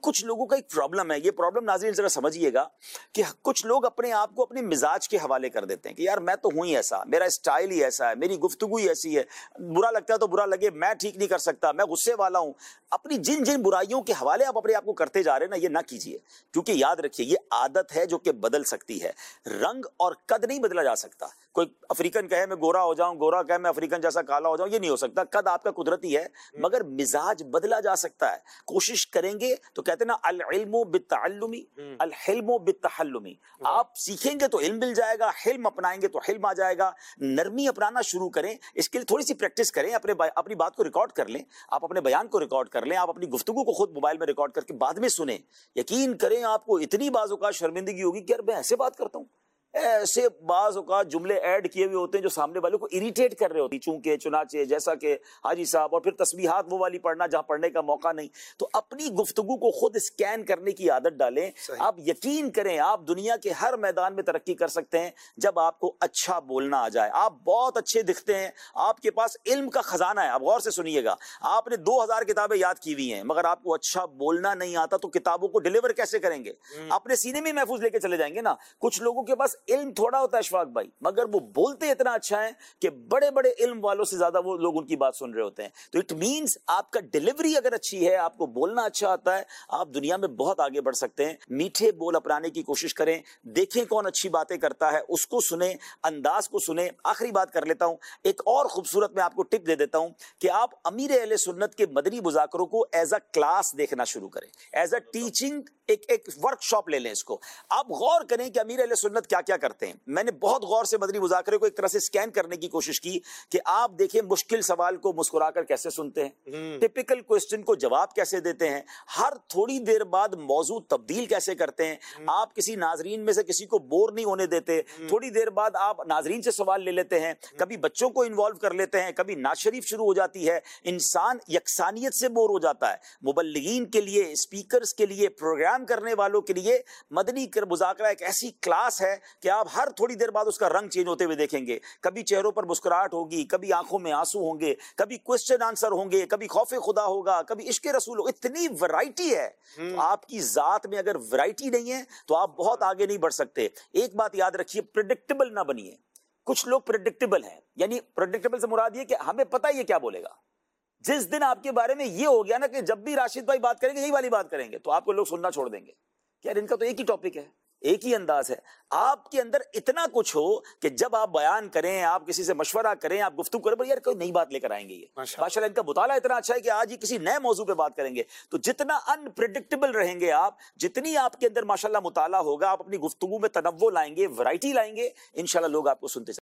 کچھ لوگوں کا ایک پرابلم ہے, یہ پرابلم ناظرین ذرا سمجھیے گا, کہ کچھ لوگ اپنے آپ کو اپنے مزاج کے حوالے کر دیتے ہیں کہ یار میں تو ہوں ہی ایسا, میرا اسٹائل ہی ایسا ہے, میری گفتگو ہی ایسی ہے, برا لگتا ہے تو برا لگے, میں ٹھیک نہیں کر سکتا, میں غصے والا ہوں. اپنی جن جن برائیوں کے حوالے آپ اپنے آپ کو کرتے جا رہے ہیں نا, یہ نہ کیجیے, کیونکہ یاد رکھیے یہ عادت ہے جو کہ بدل سکتی ہے. رنگ اور قد نہیں بدلا جا سکتا. کوئی افریقن کہے میں گورا ہو جاؤں, گورا کہے میں افریقن جیسا کالا ہو جاؤں, یہ نہیں ہو سکتا. قد آپ کا قدرتی ہے, مگر مزاج بدلا جا سکتا ہے. کوشش کریں گے تو کہتے ہیں نا العلم بالتعلم الحلم بالتحلم. آپ سیکھیں گے تو علم مل جائے گا, حلم اپنائیں گے تو حلم آ جائے گا. نرمی اپنانا شروع کریں, اس کے لیے تھوڑی سی پریکٹس کریں, اپنی بات کو ریکارڈ کر لیں, آپ اپنے بیان کو ریکارڈ کر لیں, آپ اپنی گفتگو کو خود موبائل میں ریکارڈ کر کے بعد میں سنیں. یقین کریں آپ کو اتنی بعض اوقات شرمندگی ہوگی کہ یار میں ایسے بات کرتا ہوں. ایسے بعض اوقات جملے ایڈ کیے ہوئے ہوتے ہیں جو سامنے والوں کو اریٹیٹ کر رہے ہوتی, چونکہ چنانچہ جیسا کہ حاجی صاحب, اور پھر تسبیحات وہ والی پڑھنا جہاں پڑھنے کا موقع نہیں. تو اپنی گفتگو کو خود اسکین کرنے کی عادت ڈالیں. آپ یقین کریں آپ دنیا کے ہر میدان میں ترقی کر سکتے ہیں جب آپ کو اچھا بولنا آ جائے. آپ بہت اچھے دکھتے ہیں, آپ کے پاس علم کا خزانہ ہے, آپ غور سے سنیے گا, آپ نے 2000 کتابیں یاد کی ہوئی ہیں, مگر آپ کو اچھا بولنا نہیں آتا تو کتابوں کو ڈیلیور کیسے کریں گے؟ اپنے سینے میں محفوظ لے کے چلے جائیں گے نا. کچھ لوگوں کے پاس علم تھوڑا ہوتا ہے اشفاق بھائی, مگر وہ بولتے اتنا اچھا ہے کہ بڑے بڑے علم والوں سے زیادہ وہ لوگ ان کی بات سن رہے ہوتے ہیں. تو اٹ مینز آپ کا ڈیلیوری اگر اچھی ہے, آپ کو بولنا اچھا آتا ہے, آپ دنیا میں بہت آگے بڑھ سکتے ہیں. میٹھے بول اپنانے کی کوشش کریں, دیکھیں کون اچھی باتیں کرتا ہے, اس کو سنیں, انداز کو سنیں. آخری بات کر لیتا ہوں, ایک اور خوبصورت میں آپ کو ٹپ دے دیتا ہوں کہ آپ امیر اہل سنت کے مدنی مذاکروں کو ایز اے کلاس دیکھنا شروع کریں, ایز اے ٹیچنگ. ایک ورک شاپ لے لیں اس کو. آپ غور کریں کہ امیر اہل سنت کیا کیا کرتے ہیں. میں نے بہت غور سے مدنی مذاکرے کو ایک طرح سے سکین کرنے کی کوشش کی کہ آپ دیکھیں مشکل سوال کو مسکرا کر کیسے سنتے ہیں, ٹپیکل کوسچن کو جواب کیسے دیتے ہیں, ہر تھوڑی دیر بعد موضوع تبدیل کیسے کرتے ہیں, آپ کسی ناظرین میں سے کسی کو بور نہیں ہونے دیتے, تھوڑی دیر بعد آپ ناظرین سے سوال لے لیتے ہیں, کبھی بچوں کو انوالو کر لیتے ہیں, کبھی نعت شریف شروع ہو جاتی ہے. انسان یکسانیت سے بور ہو جاتا ہے. مبلغین کے لیے, اسپیکرز کے لیے, پروگرام کرنے والوں کے لیے مدنی مذاکرہ ایک ایسی کلاس ہے کہ آپ ہر تھوڑی دیر بعد اس کا رنگ چینج ہوتے ہوئے دیکھیں گے. کبھی چہروں پر مسکراہٹ ہوگی, کبھی آنکھوں میں آنسو ہوں گے, کبھی کوسچن آنسر ہوں گے, کبھی خوف خدا ہوگا, کبھی عشق رسول ہوگا. اتنی ورائٹی ہے. تو آپ کی ذات میں اگر ورائٹی نہیں ہے تو آپ بہت آگے نہیں بڑھ سکتے. ایک بات یاد رکھیے, پریڈکٹیبل نہ بنیے. کچھ لوگ پریڈکٹیبل ہیں, یعنی پریڈکٹیبل سے مراد یہ کہ ہمیں پتہ یہ کیا بولے گا. جس دن آپ کے بارے میں یہ ہو گیا نا کہ جب بھی راشد بھائی بات کریں گے یہی والی بات کریں گے, تو آپ کو لوگ سننا چھوڑ دیں گے. یار ان کا تو ایک ہی ٹاپک ہے, ایک ہی انداز ہے. آپ کے اندر اتنا کچھ ہو کہ جب آپ بیان کریں, آپ کسی سے مشورہ کریں, آپ گفتگو کریں, بھائی یار کوئی نئی بات لے کر آئیں گے. یہ ماشاءاللہ ان کا مطالعہ اتنا اچھا ہے کہ آج ہی کسی نئے موضوع پہ بات کریں گے. تو جتنا انپریڈکٹیبل رہیں گے آپ, جتنی آپ کے اندر ماشاءاللہ مطالعہ ہوگا, آپ اپنی گفتگو میں تنوع لائیں گے, ورائٹی لائیں گے, انشاءاللہ لوگ آپ کو سنتے